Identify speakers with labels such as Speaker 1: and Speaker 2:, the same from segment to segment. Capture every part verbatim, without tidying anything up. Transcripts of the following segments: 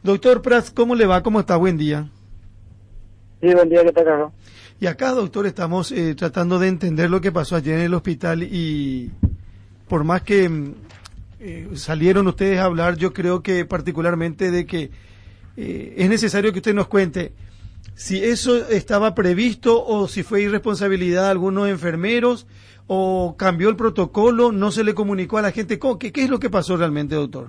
Speaker 1: Doctor Prats, ¿cómo le va? ¿Cómo está? Buen día.
Speaker 2: Sí, buen día, ¿qué tal, Carlos?
Speaker 1: Y acá, doctor, estamos eh, tratando de entender lo que pasó ayer en el hospital y por más que eh, salieron ustedes a hablar, yo creo que particularmente de que eh, es necesario que usted nos cuente si eso estaba previsto o si fue irresponsabilidad de algunos enfermeros o cambió el protocolo, no se le comunicó a la gente. ¿Qué, qué es lo que pasó realmente, doctor?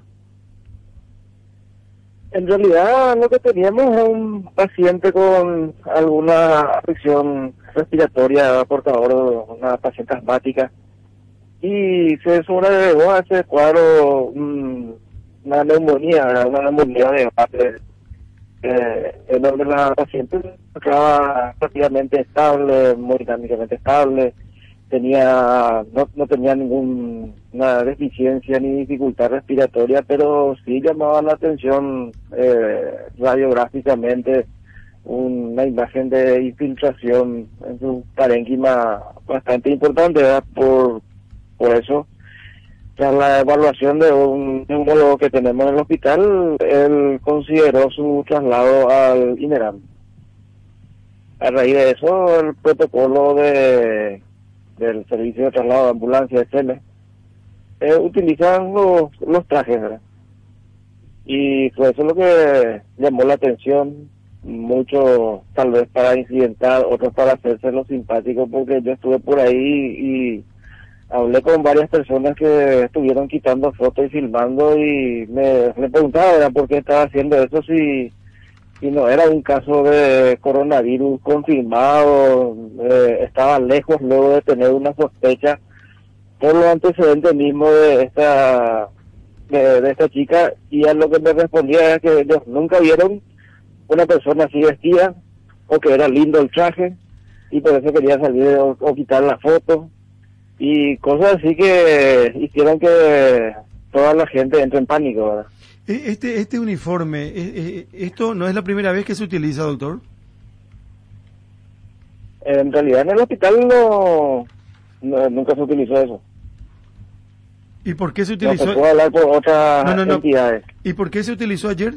Speaker 2: En realidad lo que teníamos es un paciente con alguna afección respiratoria portador, una paciente asmática, y se sobreagregó a ese cuadro um, una neumonía, ¿verdad? Una neumonía de base, eh, en donde la paciente estaba prácticamente estable, hemodinámicamente estable, tenía no, no tenía ninguna deficiencia ni dificultad respiratoria, pero sí llamaba la atención eh, radiográficamente una imagen de infiltración en su parénquima bastante importante, ¿verdad? Por, por eso, tras la evaluación de un neumólogo que tenemos en el hospital, él consideró su traslado al INERAM. A raíz de eso, el protocolo de del servicio de traslado de ambulancia de S E M E, eh, utilizan los, los trajes, ¿verdad? Y fue eso lo que llamó la atención, mucho tal vez para incidentar, otros para hacerse los simpáticos, porque yo estuve por ahí y hablé con varias personas que estuvieron quitando fotos y filmando y me, me preguntaba, ¿verdad?, por qué estaba haciendo eso si y no era un caso de coronavirus confirmado, eh, estaba lejos luego de tener una sospecha por los antecedentes mismos de esta de, de esta chica, y a lo que me respondía era que ellos nunca vieron una persona así vestida, o que era lindo el traje, y por eso quería salir o, o quitar la foto, y cosas así que hicieron que toda la gente entre en pánico, ¿verdad?
Speaker 1: Este, este uniforme, eh, ¿esto no es la primera vez que se utiliza, doctor?
Speaker 2: En realidad en el hospital no, no nunca se utilizó eso.
Speaker 1: ¿Y por qué se utilizó?
Speaker 2: No se puede hablar por otras
Speaker 1: no, no, no.
Speaker 2: entidades.
Speaker 1: ¿Y por qué se utilizó ayer?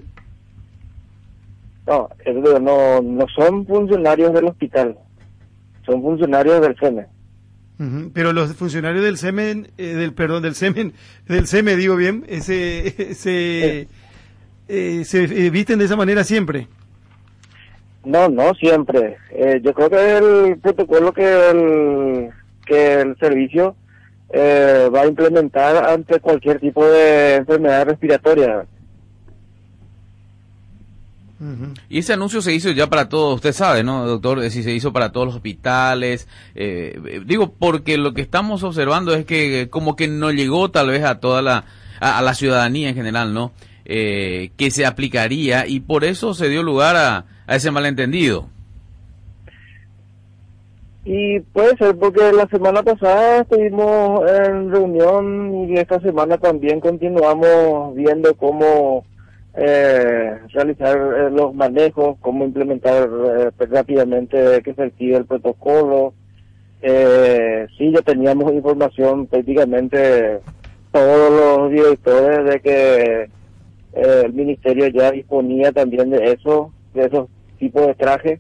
Speaker 2: No, eso no, no son funcionarios del hospital, son funcionarios del S E M E.
Speaker 1: Uh-huh. Pero los funcionarios del S E M E, eh, del perdón, del S E M E, del S E M E, digo bien, ese, se, eh. Eh, se eh, visten de esa manera siempre.
Speaker 2: No, no siempre. Eh, yo creo que el protocolo que el que el servicio eh, va a implementar ante cualquier tipo de enfermedad respiratoria.
Speaker 3: Uh-huh. Y ese anuncio se hizo ya para todos, usted sabe, ¿no, doctor? Si se hizo para todos los hospitales, eh, digo, porque lo que estamos observando es que como que no llegó tal vez a toda la, a, a la ciudadanía en general, ¿no? Eh, que se aplicaría, y por eso se dio lugar a, a ese malentendido.
Speaker 2: Y puede ser porque la semana pasada estuvimos en reunión y esta semana también continuamos viendo cómo Eh, realizar eh, los manejos, cómo implementar eh, rápidamente que se active el protocolo. Eh, sí, ya teníamos información prácticamente todos los directores de que eh, el ministerio ya disponía también de eso, de esos tipos de trajes,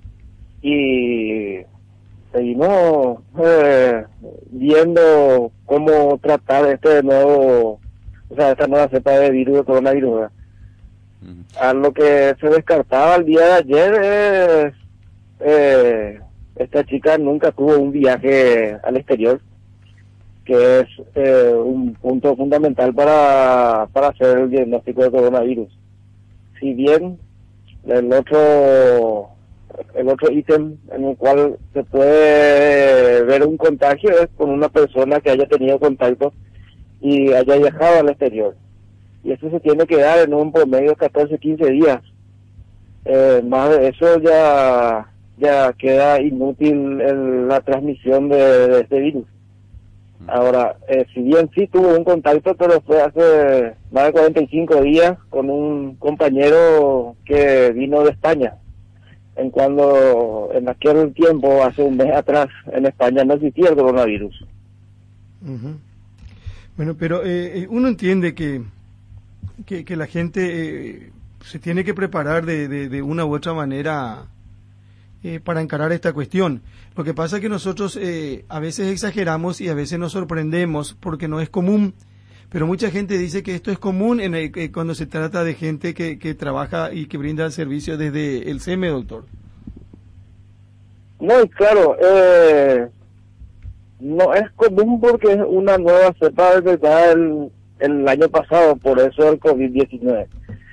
Speaker 2: y seguimos eh, viendo cómo tratar este nuevo, o sea, esta nueva cepa de virus de coronavirus, ¿verdad? A lo que se descartaba el día de ayer es, eh, esta chica nunca tuvo un viaje al exterior, que es eh, un punto fundamental para, para hacer el diagnóstico de coronavirus. Si bien el otro el otro ítem en el cual se puede ver un contagio es con una persona que haya tenido contacto y haya viajado al exterior. Y eso se tiene que dar en un promedio de catorce a quince días. Eh, más de eso ya ya queda inútil el, la transmisión de, de este virus. Ahora, eh, si bien sí tuvo un contacto, pero fue hace más de cuarenta y cinco días con un compañero que vino de España. En cuando, en aquel tiempo, hace un mes atrás, en España no existía el coronavirus.
Speaker 1: Uh-huh. Bueno, pero eh, uno entiende que, que, que la gente... Eh, se tiene que preparar de, de, de una u otra manera eh, para encarar esta cuestión. Lo que pasa es que nosotros eh, a veces exageramos y a veces nos sorprendemos porque no es común, pero mucha gente dice que esto es común en el, eh, cuando se trata de gente que, que trabaja y que brinda servicio desde el S E M E, doctor.
Speaker 2: No, y claro, eh, no es común porque es una nueva cepa desde el, el año pasado, por eso el COVID diecinueve.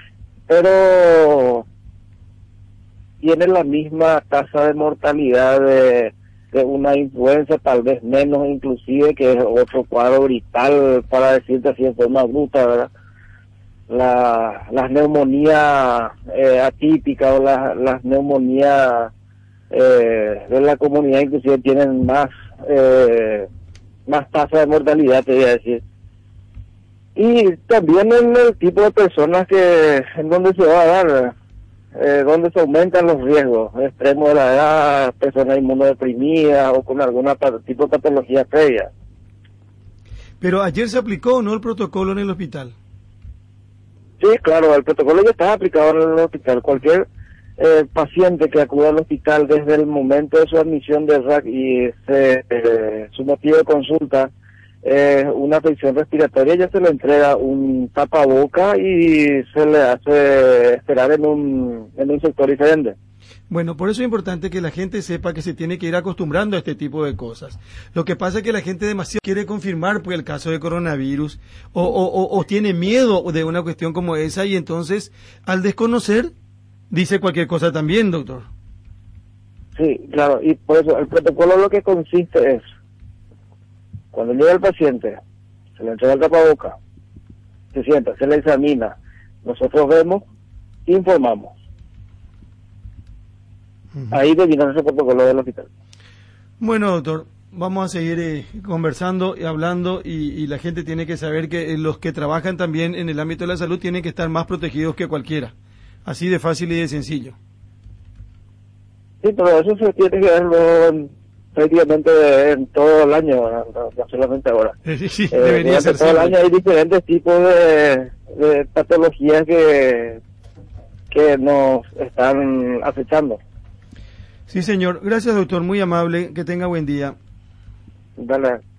Speaker 2: Pero tiene la misma tasa de mortalidad de, de una influenza, tal vez menos inclusive, que es otro cuadro vital, para decirte así de forma bruta, ¿verdad? La, las neumonías eh, atípicas o las, las neumonías eh, de la comunidad inclusive tienen más eh, más tasa de mortalidad, te voy a decir. Y también en el tipo de personas que en donde se va a dar, eh, donde se aumentan los riesgos extremos de la edad, personas inmunodeprimidas o con alguna tipo de patología previa.
Speaker 1: Pero ayer se aplicó, ¿no?, el protocolo en el hospital.
Speaker 2: Sí, claro, el protocolo ya está aplicado en el hospital. Cualquier eh, paciente que acuda al hospital desde el momento de su admisión de R A C y se, eh, su motivo de consulta es eh, una afección respiratoria, ya se le entrega un tapaboca y se le hace esperar en un, en un sector diferente.
Speaker 1: Bueno, por eso es importante que la gente sepa que se tiene que ir acostumbrando a este tipo de cosas. Lo que pasa es que la gente demasiado quiere confirmar por el caso de coronavirus o, o, o, o tiene miedo de una cuestión como esa y entonces al desconocer dice cualquier cosa también, doctor.
Speaker 2: Sí, claro, y por eso el protocolo lo que consiste es, cuando llega el paciente, se le entrega el tapaboca, se sienta, se le examina, nosotros vemos, informamos. Uh-huh. Ahí termina ese protocolo del hospital.
Speaker 1: Bueno, doctor, vamos a seguir eh, conversando y hablando y, y la gente tiene que saber que eh, los que trabajan también en el ámbito de la salud tienen que estar más protegidos que cualquiera. Así de fácil y de sencillo.
Speaker 2: Sí, pero eso se tiene que verlo prácticamente en todo el año, no, no solamente ahora.
Speaker 1: Sí, sí,
Speaker 2: eh,
Speaker 1: debería ser
Speaker 2: todo siempre. El año hay diferentes tipos de, de patologías que, que nos están acechando.
Speaker 1: Sí, señor. Gracias, doctor. Muy amable. Que tenga buen día.
Speaker 2: Dale.